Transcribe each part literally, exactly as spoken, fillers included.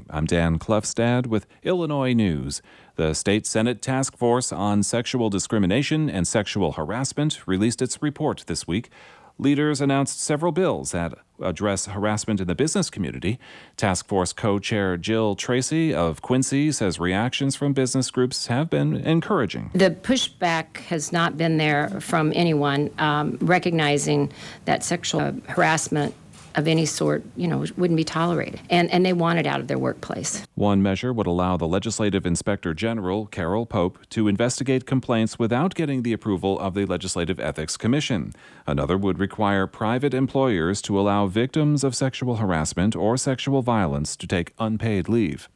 I'm Dan Klefstad with Illinois News. The State Senate Task Force on Sexual Discrimination and Sexual Harassment released its report this week. Leaders announced several bills that address harassment in the business community. Task Force co-chair Jill Tracy of Quincy says reactions from business groups have been encouraging. The pushback has not been there from anyone, um, recognizing that sexual uh, harassment of any sort, you know, wouldn't be tolerated. And, and they want it out of their workplace. One measure would allow the Legislative Inspector General, Carol Pope, to investigate complaints without getting the approval of the Legislative Ethics Commission. Another would require private employers to allow victims of sexual harassment or sexual violence to take unpaid leave.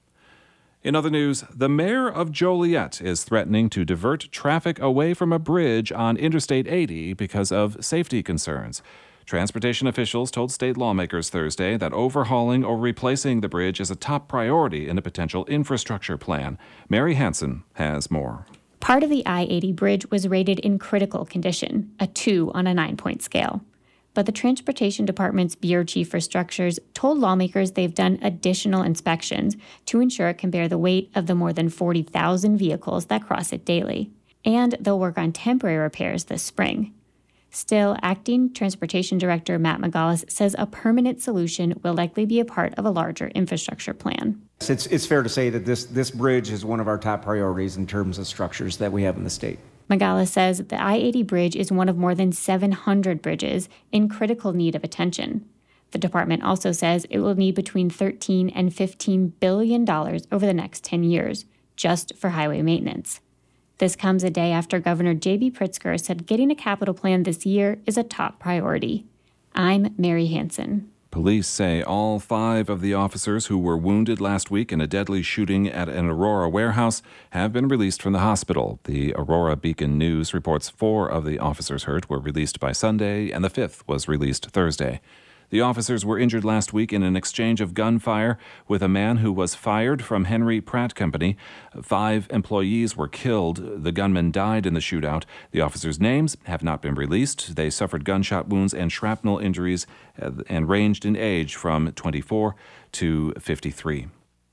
In other news, the mayor of Joliet is threatening to divert traffic away from a bridge on Interstate eighty because of safety concerns. Transportation officials told state lawmakers Thursday that overhauling or replacing the bridge is a top priority in a potential infrastructure plan. Mary Hansen has more. Part of the I eighty bridge was rated in critical condition, a two on a nine-point scale. But the Transportation Department's Bureau Chief for Structures told lawmakers they've done additional inspections to ensure it can bear the weight of the more than forty thousand vehicles that cross it daily. And they'll work on temporary repairs this spring. Still, Acting Transportation Director Matt Megalis says a permanent solution will likely be a part of a larger infrastructure plan. It's, it's fair to say that this, this bridge is one of our top priorities in terms of structures that we have in the state. Megalis says the I eighty bridge is one of more than seven hundred bridges in critical need of attention. The department also says it will need between thirteen and fifteen billion dollars over the next ten years, just for highway maintenance. This comes a day after Governor J B Pritzker said getting a capital plan this year is a top priority. I'm Mary Hansen. Police say all five of the officers who were wounded last week in a deadly shooting at an Aurora warehouse have been released from the hospital. The Aurora Beacon News reports four of the officers hurt were released by Sunday, and the fifth was released Thursday. The officers were injured last week in an exchange of gunfire with a man who was fired from Henry Pratt Company. Five employees were killed. The gunman died in the shootout. The officers' names have not been released. They suffered gunshot wounds and shrapnel injuries and ranged in age from twenty-four to fifty-three.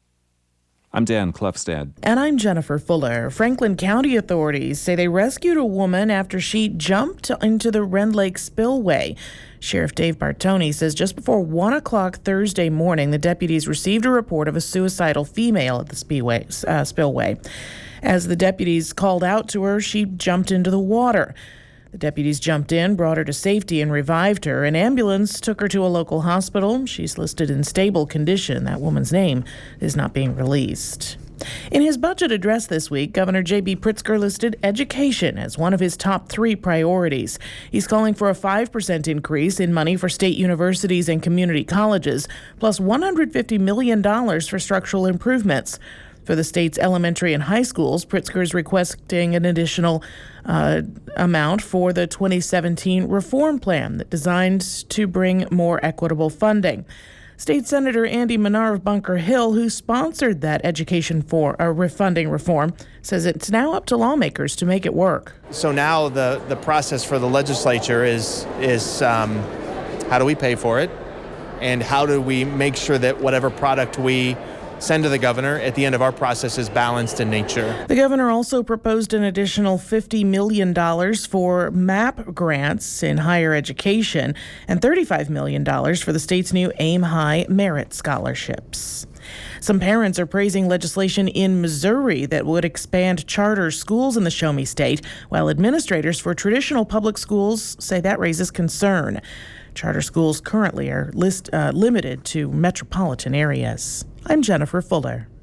I'm Dan Klefstad. And I'm Jennifer Fuller. Franklin County authorities say they rescued a woman after she jumped into the Rend Lake spillway. Sheriff Dave Bartoni says just before one o'clock Thursday morning, the deputies received a report of a suicidal female at the spillway. Uh, spillway. As the deputies called out to her, she jumped into the water. The deputies jumped in, brought her to safety, and revived her. An ambulance took her to a local hospital. She's listed in stable condition. That woman's name is not being released. In his budget address this week, Governor J B Pritzker listed education as one of his top three priorities. He's calling for a five percent increase in money for state universities and community colleges, plus one hundred fifty million dollars for structural improvements. For the state's elementary and high schools, Pritzker is requesting an additional uh, amount for the twenty seventeen reform plan that's designed to bring more equitable funding. State Senator Andy Manar of Bunker Hill, who sponsored that education for uh, refunding reform, says it's now up to lawmakers to make it work. So now the, the process for the legislature is, is um, how do we pay for it? And how do we make sure that whatever product we send to the governor at the end of our process is balanced in nature. The governor also proposed an additional fifty million dollars for MAP grants in higher education and thirty-five million dollars for the state's new Aim High merit scholarships. Some parents are praising legislation in Missouri that would expand charter schools in the Show Me State, while administrators for traditional public schools say that raises concern. Charter schools currently are list, uh, limited to metropolitan areas. I'm Jennifer Fuller.